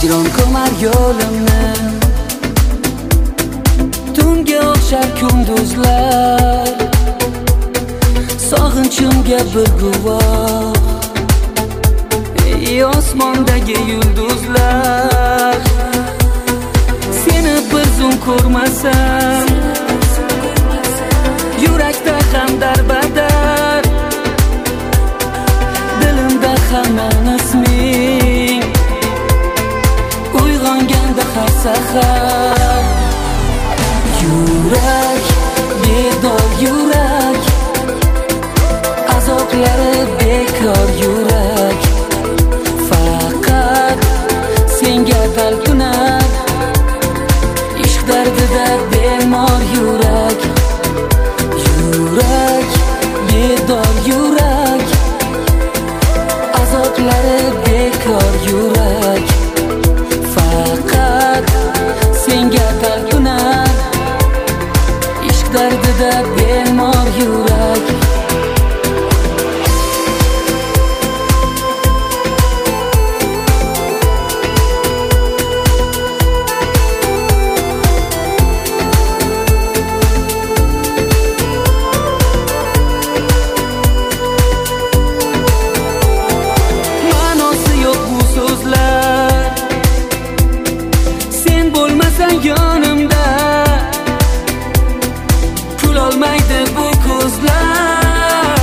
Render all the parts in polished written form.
hijron ko'mar yo'limni, tunga o'xshar kunduzlar, sog'inchimga bir guvoh ey osmondagi yulduzlar. Seni bir zum ko'rmasam yurakda ham darbadar, dilimda hamon isming uyg'onganda har sahar. Yurak, bedor yurak, azoblari bekor yurak, faqat senga talpinar, ishq dardida bemor yurak. Yurak, bedor yurak, azoblari bekor yurak, faqat senga talpinar, ishq dardida bemor yurak. Yonimda kulolmaydi bu ko'zlar,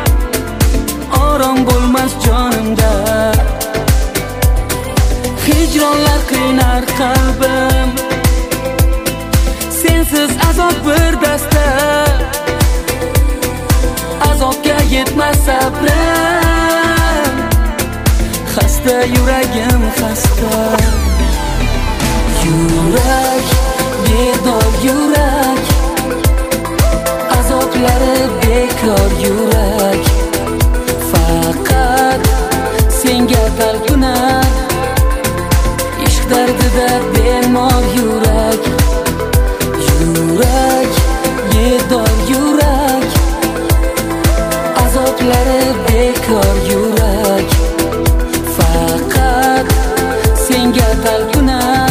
orom bo'lmas jonimda. Hijronlar qiynar qalbim, sensiz azob bir dasta, azobga yetmas sabrim, xasta yuragim xasta. Yurak, bedor yurak, azoblari bekor yurak, faqat senga talpinar, ishq dardida bemor yurak. Yurak, bedor yurak, azoblari bekor yurak, faqat senga talpinar,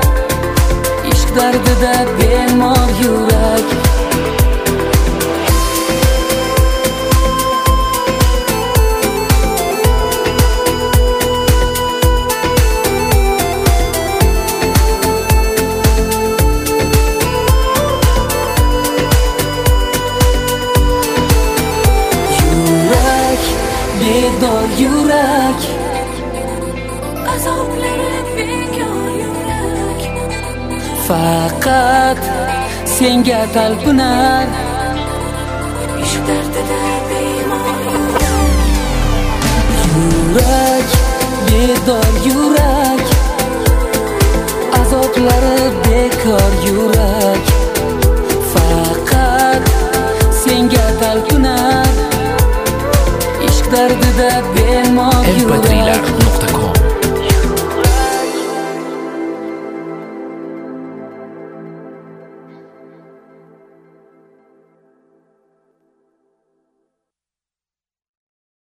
dardida bemor yurak. Yurak, bedor yurak, azoblari bekor yurak, faqat senga talpinar, ishq dardida bemor yurak. Yurak, bedor yurak, azoblari bekor yurak, faqat senga talpinar, ishq dardida bemor yurak.